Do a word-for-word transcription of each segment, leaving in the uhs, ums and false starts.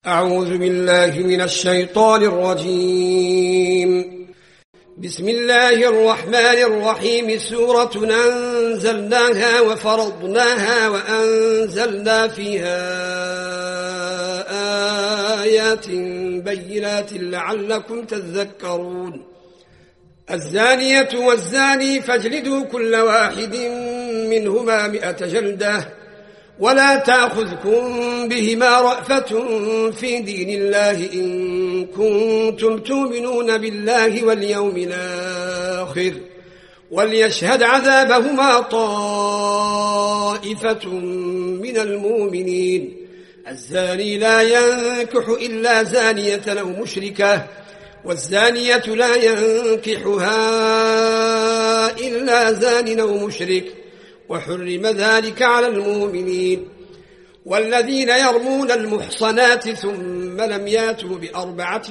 أعوذ بالله من الشيطان الرجيم. بسم الله الرحمن الرحيم. سورة أنزلناها وفرضناها وأنزلنا فيها آيات بينات لعلكم تذكرون. الزانية والزاني فاجلدوا كل واحد منهما مئة جلدة ولا تأخذكم بهما رأفة في دين الله إن كنتم تؤمنون بالله واليوم الآخر وليشهد عذابهما طائفة من المؤمنين. الزاني لا ينكح إلا زانية أو مشركة والزانية لا ينكحها إلا زان أو مشرك وحرم ذلك على المؤمنين. والذين يرمون المحصنات ثم لم ياتوا بأربعة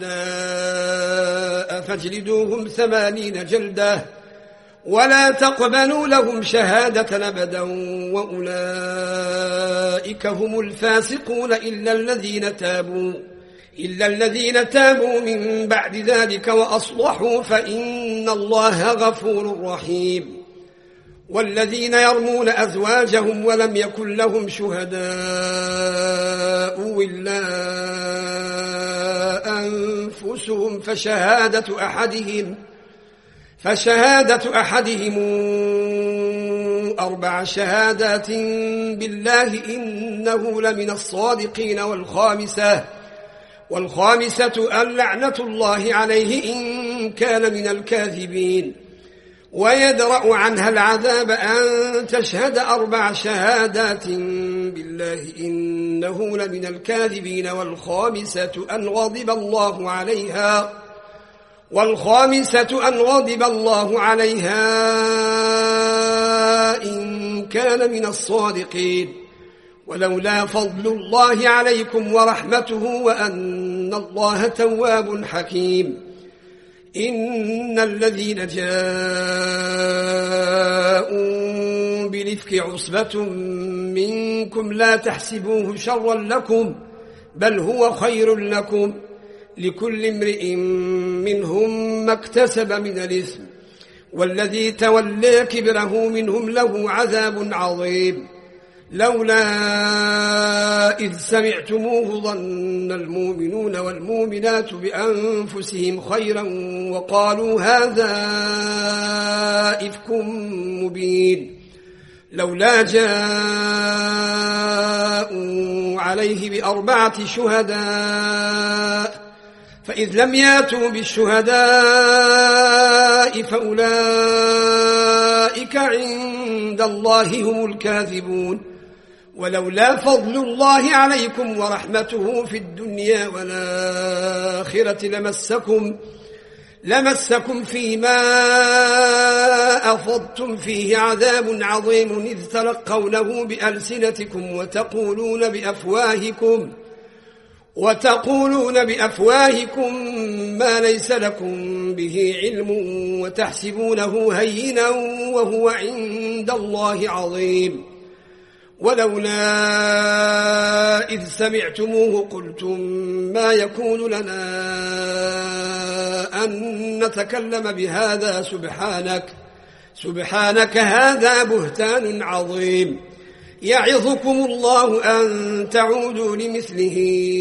شهداء فاجلدوهم ثمانين جلدة ولا تقبلوا لهم شهادة أبدا وأولئك هم الفاسقون إلا الذين تابوا إلا الذين تابوا من بعد ذلك وأصلحوا فإن الله غفور رحيم. والذين يرمون أزواجهم ولم يكن لهم شهداء إلا أنفسهم فشهادة أحدهم فشهادة أحدهم أربع شهادات بالله إنه لمن الصادقين. والخامسة والخامسة اللعنة الله عليه إن كان من الكاذبين. ويدرأ عنها العذاب أن تشهد أربع شهادات بالله إنه لمن الكاذبين. والخامسة أن غضب الله عليها والخامسة أن غضب الله عليها إن كان من الصادقين. ولولا فضل الله عليكم ورحمته وأن الله تواب حكيم. إن الذين جاءوا بالإفك عصبة منكم لا تحسبوه شرا لكم بل هو خير لكم لكل امرئ منهم ما اكتسب من الإثم والذي تولى كبره منهم له عذاب عظيم. لولا إذ سمعتموه ظن المؤمنون والمؤمنات بأنفسهم خيرا وقالوا هذا إفك مبين. لولا جاءوا عليه بأربعة شهداء فإذ لم ياتوا بالشهداء فأولئك عند الله هم الكاذبون. ولولا فضل الله عليكم ورحمته في الدنيا والآخرة لمسكم لمسكم فيما أفضتم فيه عذاب عظيم إذ تلقونه بألسنتكم وتقولون بأفواهكم وتقولون بأفواهكم ما ليس لكم به علم وتحسبونه هينا وهو عند الله عظيم. ولولا إذ سمعتموه قلتم ما يكون لنا أن نتكلم بهذا سبحانك سبحانك هذا بهتان عظيم. يعظكم الله أن تعودوا لمثله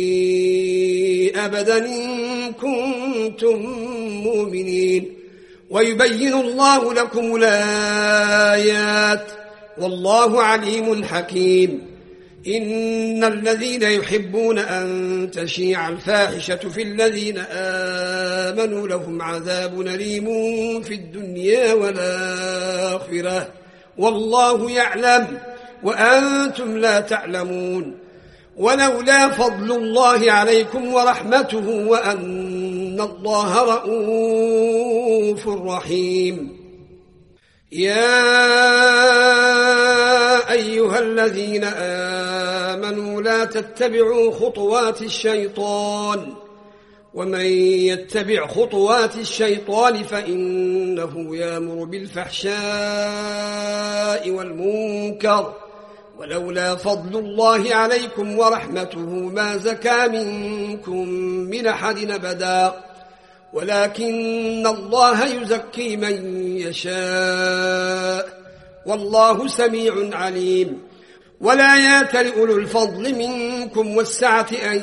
أبدا إن كنتم مؤمنين. ويبين الله لكم الآيات والله عليم حكيم. إن الذين يحبون أن تشيع الفاحشة في الذين آمنوا لهم عذاب أليم في الدنيا والآخرة والله يعلم وأنتم لا تعلمون. ولولا فضل الله عليكم ورحمته وأن الله رؤوف رحيم. يا أيها الذين آمنوا لا تتبعوا خطوات الشيطان ومن يتبع خطوات الشيطان فإنه يأمر بالفحشاء والمنكر ولولا فضل الله عليكم ورحمته ما زكى منكم من أحد أبدا ولكن الله يزكي من يشاء والله سميع عليم. ولا يأتل أولو الفضل منكم والسعة أن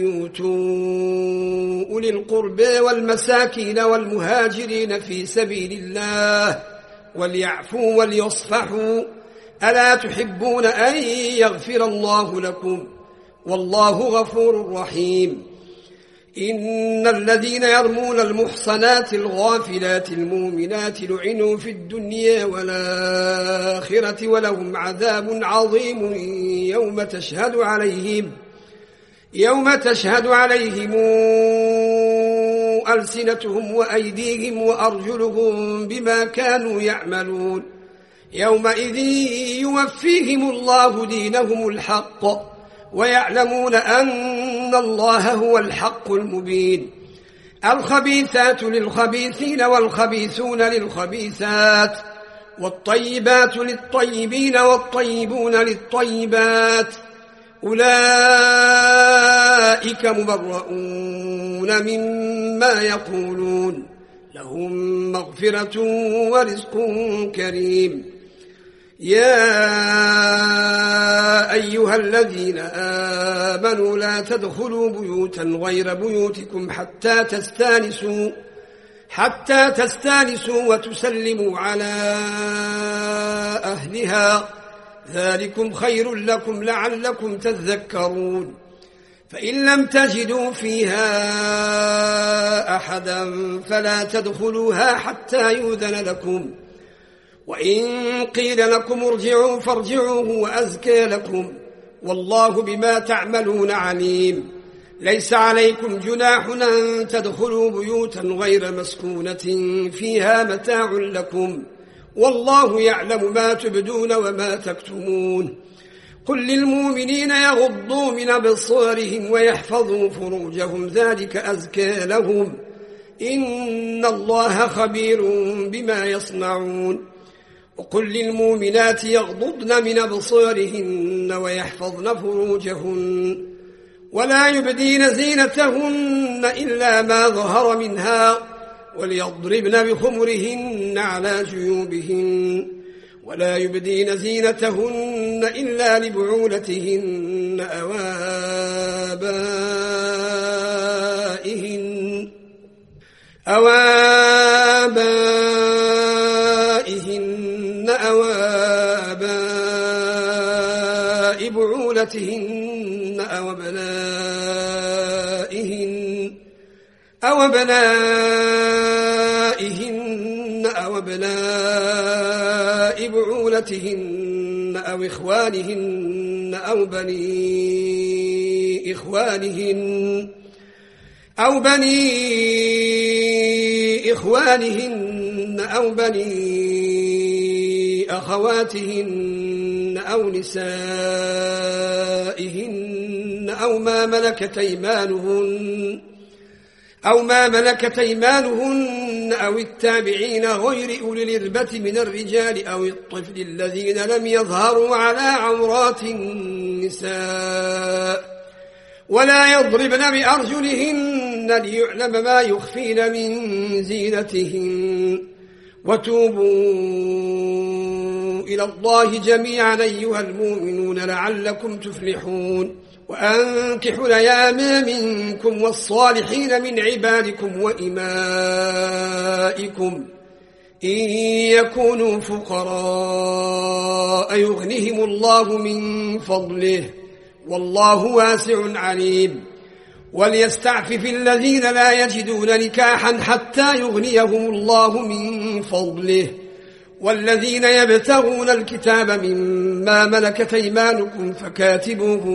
يؤتوا أولي القربى والمساكين والمهاجرين في سبيل الله وليعفوا وليصفحوا ألا تحبون أن يغفر الله لكم والله غفور رحيم. إن الذين يرمون المحصنات الغافلات المؤمنات لعنوا في الدنيا والآخرة ولهم عذاب عظيم يوم تشهد عليهم يوم تشهد عليهم ألسنتهم وأيديهم وأرجلهم بما كانوا يعملون يومئذ يوفيهم الله دينهم الحق ويعلمون أن الله هو الحق المبين. الخبيثات للخبيثين والخبيثون للخبيثات والطيبات للطيبين والطيبون للطيبات أولئك مبرؤون مما يقولون لهم مغفرة ورزق كريم. يا أيها الذين آمنوا لا تدخلوا بيوتا غير بيوتكم حتى تستانسوا حتى تستانسوا وتسلموا على أهلها ذلكم خير لكم لعلكم تذكرون. فإن لم تجدوا فيها أحدا فلا تدخلوها حتى يؤذن لكم وإن قيل لكم ارجعوا فارجعوا هو أزكى لكم والله بما تعملون عليم. ليس عليكم جناح أن تدخلوا بيوتا غير مسكونة فيها متاع لكم والله يعلم ما تبدون وما تكتمون. قل للمؤمنين يغضوا من أبصارهم ويحفظوا فروجهم ذلك أزكى لهم إن الله خبير بما يصنعون. وقل للمؤمنات يغضضن من أبصارهن ويحفظن فروجهن ولا يبدين زينتهن إلا ما ظهر منها وليضربن بخمرهن على جيوبهن ولا يبدين زينتهن إلا لبعولتهن أو آبائهن أو آبائهن أو آباء بعولتهن أو أبنائهن أو أبنائهن أو أبناء بعولتهن أو إخوانهن أو بني إخوانهن أو بني إخوانهن أو بني أخواتهن أو نسائهن أو ما ملكت أيمانهن أو ما ملكت أيمانهن أو التابعين غير أولي الإربة من الرجال أو الطفل الذين لم يظهروا على عورات النساء ولا يضربن بأرجلهن ليعلم ما يخفين من زينتهن وتوبوا إلى الله جميعا أيها المؤمنون لعلكم تفلحون. وأنكحوا الأيام منكم والصالحين من عبادكم وإمائكم إن يكونوا فقراء يغنهم الله من فضله والله واسع عليم. وليستعفف الذين لا يجدون نكاحا حتى يغنيهم الله من فضله والذين يبتغون الكتاب مما ملكت أيمانكم فكاتبوهم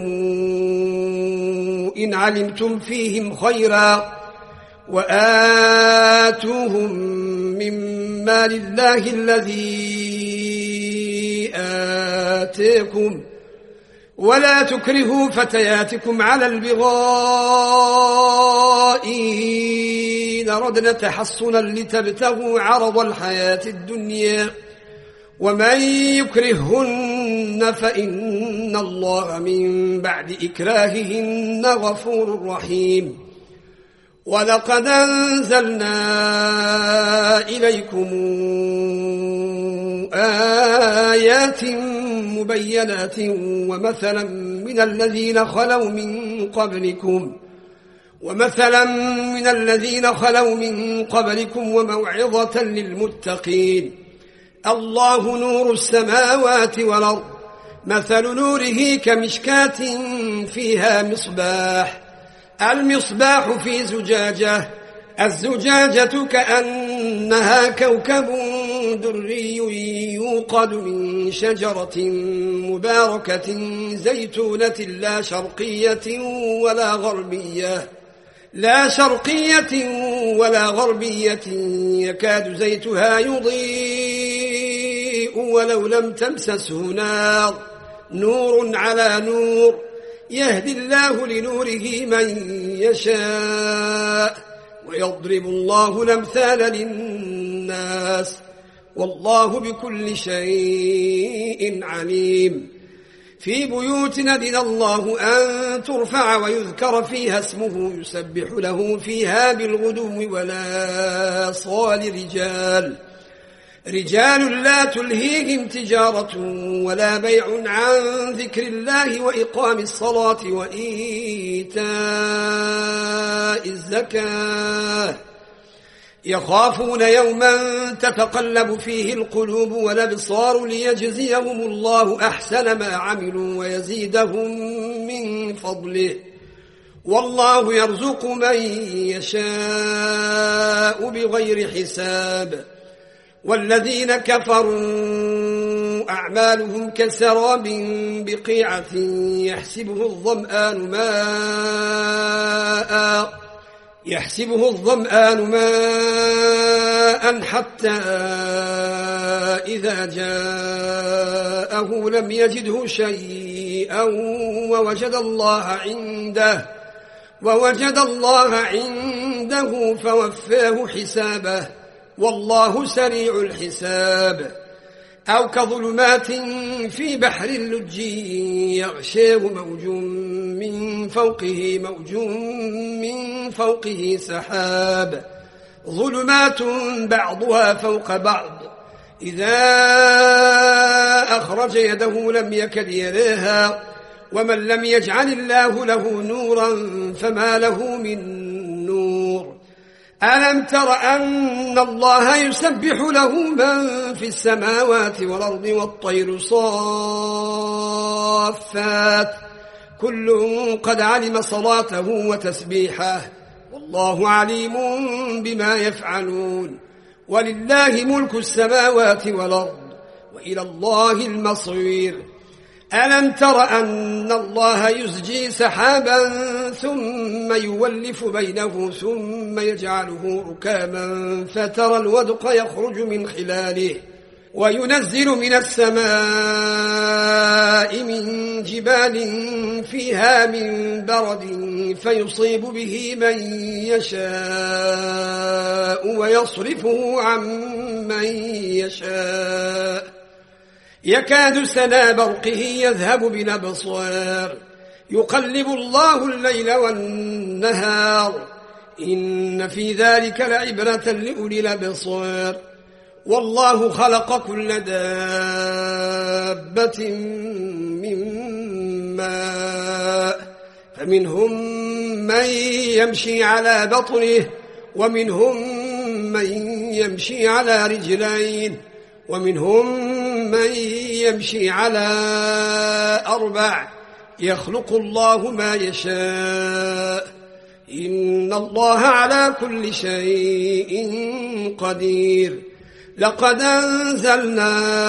إن علمتم فيهم خيرا وآتوهم مما لله الذي آتيكم ولا تكرهوا فتياتكم على البغاء إن أردنا تحصنا لتبتغوا عرض الحياة الدنيا ومن يكرههن فإن الله من بعد إكراههن غفور رحيم. ولقد أنزلنا إليكم آيات مبينات ومثلا من الذين خلوا من قبلكم ومثلا من الذين خلوا من قبلكم وموعظة للمتقين. الله نور السماوات والأرض، مثل نوره كمشكاة فيها مصباح، المصباح في زجاجة، الزجاجة كأنها كوكب دري يوقد من شجرة مباركة زيتونة لا شرقية ولا غربية لا شرقية ولا غربية يكاد زيتها يضيء ولو لم تمسسه نار، نور على نور، يهدي الله لنوره من يشاء ويضرب الله الأمثال للناس، والله بكل شيء عليم. في بيوت أذن الله أن ترفع ويذكر فيها اسمه يسبح له فيها بالغدو ولا صال رجال رجال لا تلهيهم تجارة ولا بيع عن ذكر الله وإقام الصلاة وإيتاء الزكاة، يخافون يوما تتقلب فيه القلوب والأبصار ليجزيهم الله أحسن ما عملوا ويزيدهم من فضله، والله يرزق من يشاء بغير حساب. والذين كفروا أعمالهم كسراب بقيعة يحسبه الظمآن ماء يحسبه الظمآن ماء حتى إذا جاءه لم يجده شيئا ووجد الله عنده ووجد الله عنده فوفاه حسابه، والله سريع الحساب. أو كظلمات في بحر اللج يغشاه موج من فوقه موج من فوقه سحاب، ظلمات بعضها فوق بعض إذا أخرج يده لم يكد يراها، ومن لم يجعل الله له نورا فما له من نور. ألم تر أن الله يسبح له من في السماوات والأرض والطير صافات، كل قد علم صلاته وتسبيحه، والله عليم بما يفعلون. ولله ملك السماوات والأرض وإلى الله المصير. ألم تر أن الله يزجي سحابا ثم يولف بينه ثم يجعله ركاما فترى الودق يخرج من خلاله، وينزل من السماء من جبال فيها من برد فيصيب به من يشاء ويصرفه عن من يشاء، يكاد سنا برقه يذهب بالأبصار، يقلب الله الليل والنهار، إن في ذلك لعبرة لأولي الأبصار. والله خلق كل دابة من ماء، فمنهم من يمشي على بطنه ومنهم من يمشي على رجلين ومنهم من يمشي على أربع، يخلق الله ما يشاء، إن الله على كل شيء قدير. لقد أنزلنا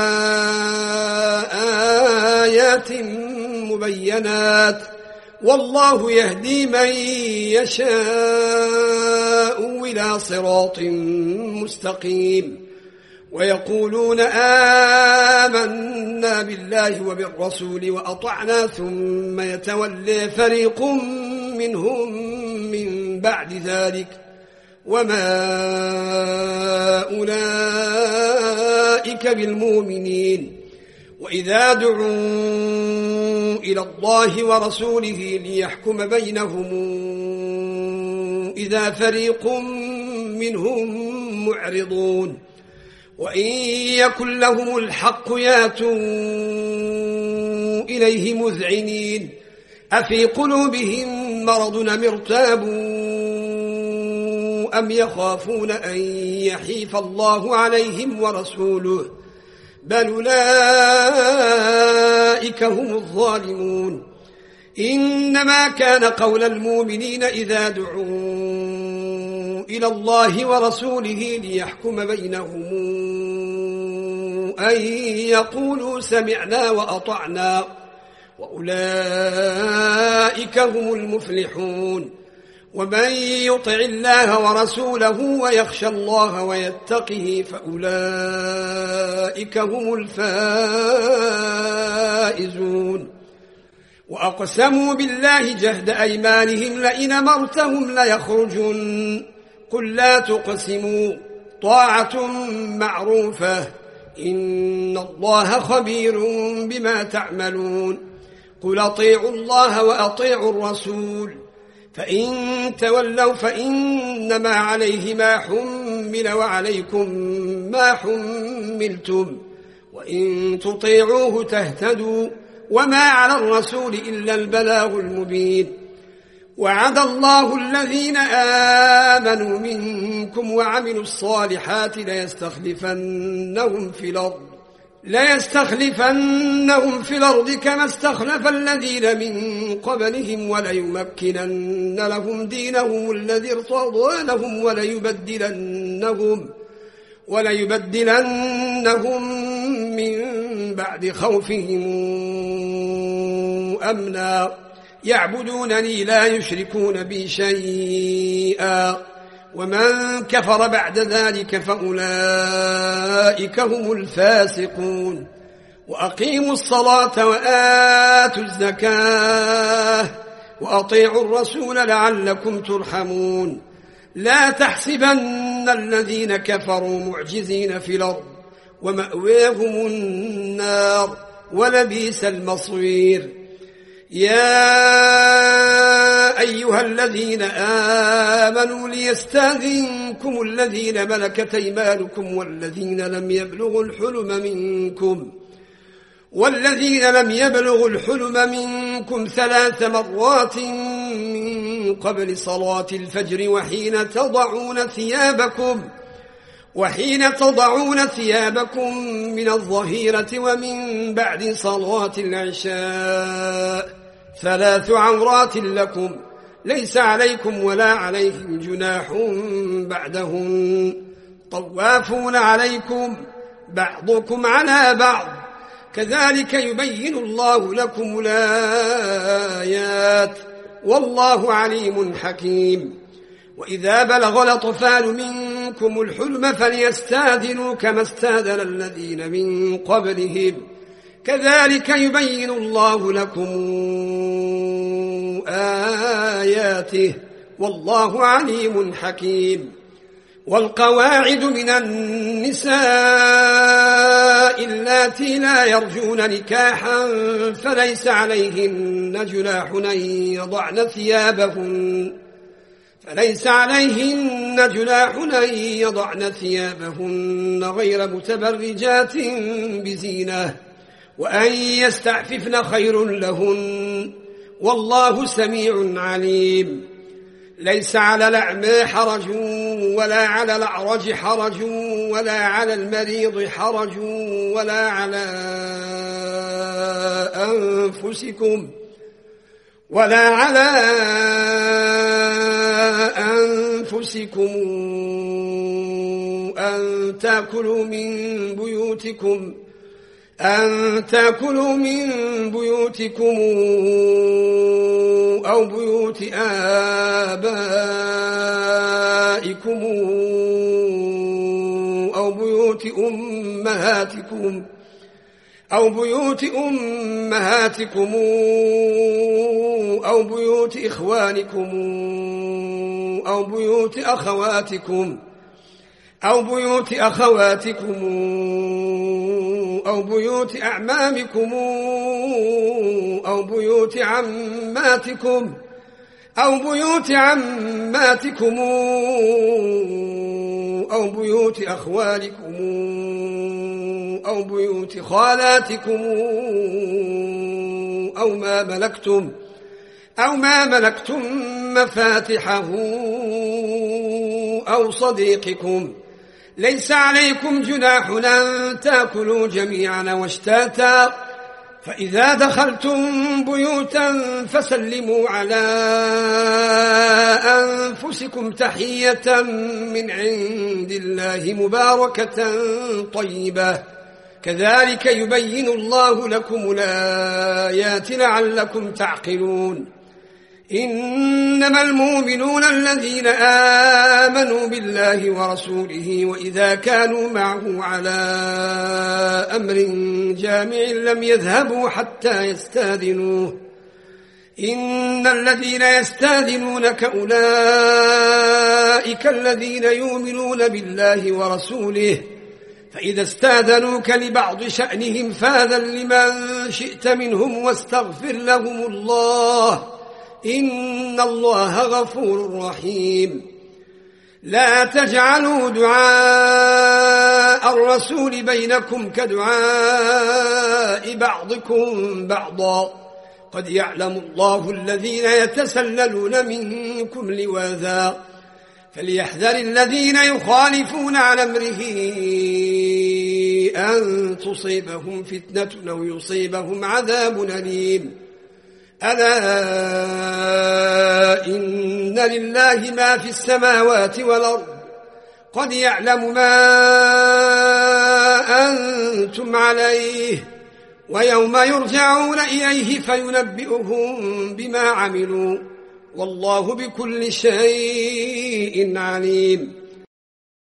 آيات مبينات والله يهدي من يشاء إلى صراط مستقيم. ويقولون آمنا بالله وبالرسول وأطعنا ثم يتولى فريق منهم من بعد ذلك وما أولئك أولئك بالمؤمنين وإذا دعوا إلى الله ورسوله ليحكم بينهم إذا فريق منهم معرضون وإن يكن لهم الحق ياتوا إليه مذعنين أفي قلوبهم مرض أم ارتابوا أم يخافون أن يحيف الله عليهم ورسوله بل أولئك هم الظالمون إنما كان قول المؤمنين إذا دعوا إلى الله ورسوله ليحكم بينهم أن يقولوا سمعنا وأطعنا وأولئك هم المفلحون ومن يطع الله ورسوله ويخشى الله ويتقه فأولئك هم الفائزون وأقسموا بالله جهد أيمانهم لئن أمرتهم ليخرجن قل لا تقسموا طاعة معروفة إن الله خبير بما تعملون قل أطيعوا الله وأطيعوا الرسول فإن تولوا فإنما عليه ما حمل وعليكم ما حملتم وإن تطيعوه تهتدوا وما على الرسول إلا البلاغ المبين وعد الله الذين آمنوا منكم وعملوا الصالحات ليستخلفنهم في الأرض ليستخلفنهم في الأرض كما استخلف الذين من قبلهم وليمكنن لهم دينهم الذي ارتضى لهم وليبدلنهم وليبدلنهم من بعد خوفهم أمنا يعبدونني لا يشركون بي شيئا ومن كفر بعد ذلك فأولئك هم الفاسقون وأقيموا الصلاة وآتوا الزكاة وأطيعوا الرسول لعلكم ترحمون لا تحسبن الذين كفروا معجزين في الأرض ومأويهم النار ولبئس المصير يا أيها الذين آمنوا ليستأذنكم الذين ملكت أيمانكم والذين لم يبلغوا الحلم منكم والذين لم يبلغوا الحلم منكم ثلاث مرات من قبل صلاة الفجر وحين تضعون ثيابكم وحين تضعون ثيابكم من الظهيرة ومن بعد صلاة العشاء ثلاث عورات لكم ليس عليكم ولا عليهم جناح بعدهم طوافون عليكم بعضكم على بعض كذلك يبين الله لكم الآيات والله عليم حكيم وإذا بلغ الأطفال منكم الحلم فليستاذنوا كما استاذن الذين من قبلهم كذلك يبين الله لكم آياته والله عليم حكيم والقواعد من النساء اللاتي لا يرجون نكاحا فليس عليهن جناح أن يضعن ثيابهن فليس عليهن جناح أن يضعن ثيابهن غير متبرجات بزينة وأن يستعففن خير لهن والله سميع عليم ليس على الأعمى حرج ولا على الأعرج حرج ولا على المريض حرج ولا على أنفسكم ولا على أنفسكم أن تأكلوا من بيوتكم أن تأكلوا من بيوتكم أو بيوت آبائكم أو بيوت أمهاتكم أو بيوت أمهاتكم أو بيوت إخوانكم أو بيوت أخواتكم أو بيوت أخواتكم أو بيوت أعمامكم أو بيوت عماتكم أو بيوت عماتكم أو بيوت أخوالكم أو بيوت خالاتكم أو ما ملكتم أو ما ملكتم مفاتحه أو صديقكم. ليس عليكم جناح أن تأكلوا جميعا واشتاتا، فإذا دخلتم بيوتا فسلموا على أنفسكم تحية من عند الله مباركة طيبة، كذلك يبين الله لكم الآيات لعلكم تعقلون. إنما المؤمنون الذين آمنوا بالله ورسوله وإذا كانوا معه على أمر جامع لم يذهبوا حتى يستاذنوه. إن الذين يستاذنونك أولئك الذين يؤمنون بالله ورسوله، فإذا استاذنوك لبعض شأنهم فاذن لمن شئت منهم واستغفر لهم الله، إن الله غفور رحيم. لا تجعلوا دعاء الرسول بينكم كدعاء بعضكم بعضا، قد يعلم الله الذين يتسللون منكم لواذا، فليحذر الذين يخالفون عن أمره أن تصيبهم فتنة أو يصيبهم عذاب أليم. ألا إن لله ما في السماوات والأرض، قد يعلم ما أنتم عليه، ويوم يرجعون إليه فينبئهم بما عملوا، والله بكل شيء عليم.